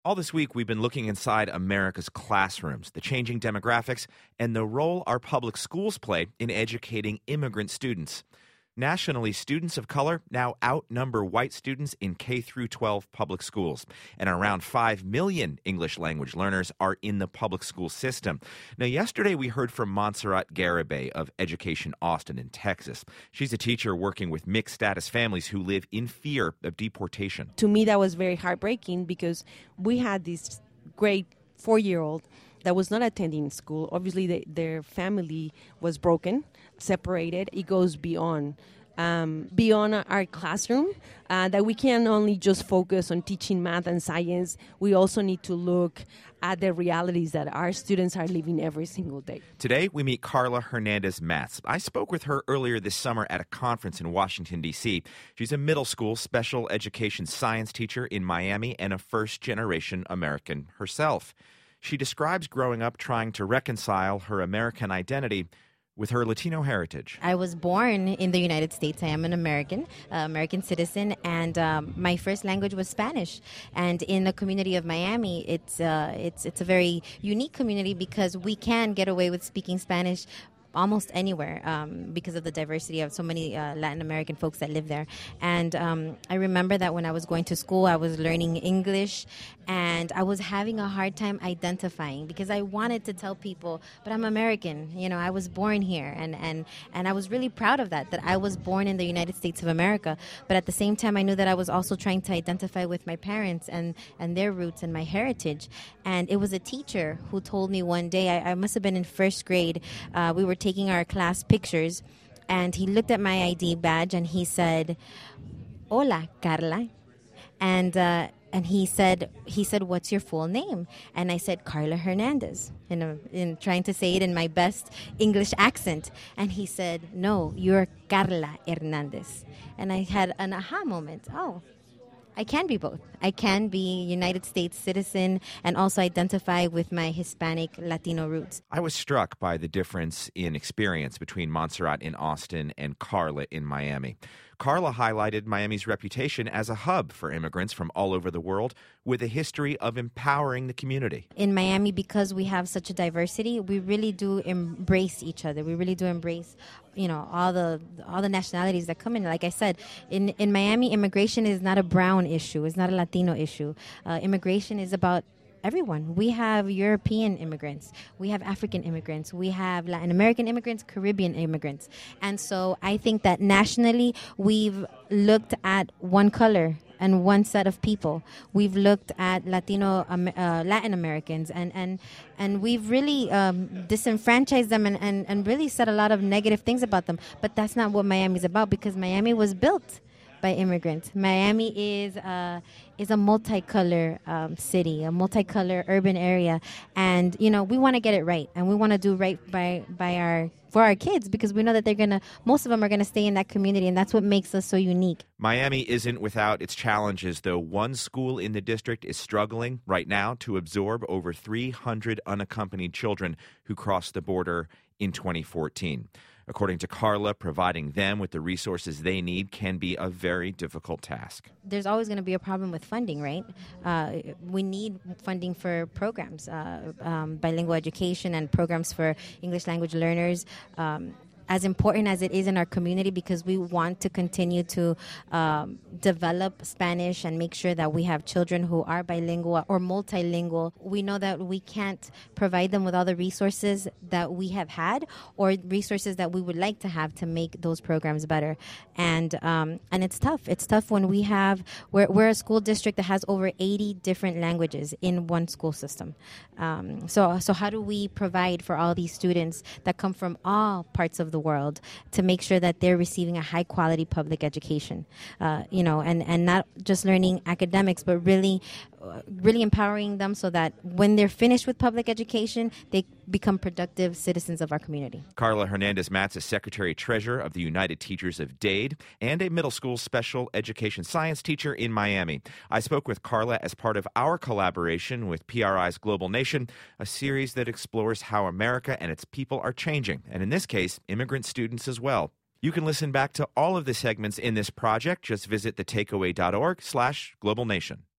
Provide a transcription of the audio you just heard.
All this week, we've been looking inside America's classrooms, the changing demographics, and the role our public schools play in educating immigrant students. Nationally, students of color now outnumber white students in K through 12 public schools, and around 5 million English language learners are in the public school system. Now, yesterday we heard from Montserrat Garibay of Education Austin in Texas. She's a teacher working with mixed status families who live in fear of deportation. To me, that was very heartbreaking because we had this great 4-year-old that was not attending school. Obviously, their family was broken, separated. It goes beyond our classroom, that we can only just focus on teaching math and science. We also need to look at the realities that our students are living every single day. Today, we meet Carla Hernandez-Matz. I spoke with her earlier this summer at a conference in Washington, D.C. She's a middle school special education science teacher in Miami and a first-generation American herself. She describes growing up trying to reconcile her American identity with her Latino heritage. I was born in the United States. I am an American citizen, and my first language was Spanish. And in the community of Miami, it's a very unique community because we can get away with speaking Spanish almost anywhere because of the diversity of so many Latin American folks that live there. And I remember that when I was going to school, I was learning English, and I was having a hard time identifying because I wanted to tell people, but I'm American. You know, I was born here, and I was really proud of that I was born in the United States of America. But at the same time, I knew that I was also trying to identify with my parents and their roots and my heritage. And it was a teacher who told me one day, I must have been in first grade, we were taking our class pictures, and he looked at my ID badge and he said, "Hola, Carla," and he said, "What's your full name?" And I said, "Carla Hernandez," in trying to say it in my best English accent. And he said, "No, you're Carla Hernandez." And I had an aha moment. Oh, I can be both. I can be United States citizen and also identify with my Hispanic Latino roots. I was struck by the difference in experience between Montserrat in Austin and Carla in Miami. Carla highlighted Miami's reputation as a hub for immigrants from all over the world with a history of empowering the community. In Miami, because we have such a diversity, we really do embrace each other. We really do embrace, all the nationalities that come in. Like I said, in Miami, immigration is not a brown issue. It's not a Latino issue. Immigration is about everyone. We have European immigrants. We have African immigrants. We have Latin American immigrants, Caribbean immigrants. And so I think that nationally we've looked at one color and one set of people. We've looked at Latin Americans and we've really disenfranchised them and really said a lot of negative things about them. But that's not what Miami's about, because Miami was built by immigrants. Miami is a multicolor city, a multicolor urban area, and we want to get it right, and we want to do right for our kids, because we know that most of them are gonna stay in that community, and that's what makes us so unique. Miami isn't without its challenges, though. One school in the district is struggling right now to absorb over 300 unaccompanied children who crossed the border in 2014. According to Carla, providing them with the resources they need can be a very difficult task. There's always going to be a problem with funding, right? We need funding for programs, bilingual education and programs for English language learners. As important as it is in our community, because we want to continue to develop Spanish and make sure that we have children who are bilingual or multilingual. We know that we can't provide them with all the resources that we have had or resources that we would like to have to make those programs better. And it's tough. It's tough when we're a school district that has over 80 different languages in one school system. So how do we provide for all these students that come from all parts of the world to make sure that they're receiving a high quality public education, and not just learning academics, but really empowering them so that when they're finished with public education, they become productive citizens of our community. Carla Hernandez-Matz is Secretary-Treasurer of the United Teachers of Dade and a middle school special education science teacher in Miami. I spoke with Carla as part of our collaboration with PRI's Global Nation, a series that explores how America and its people are changing, and in this case, immigrant students as well. You can listen back to all of the segments in this project. Just visit thetakeaway.org/globalnation.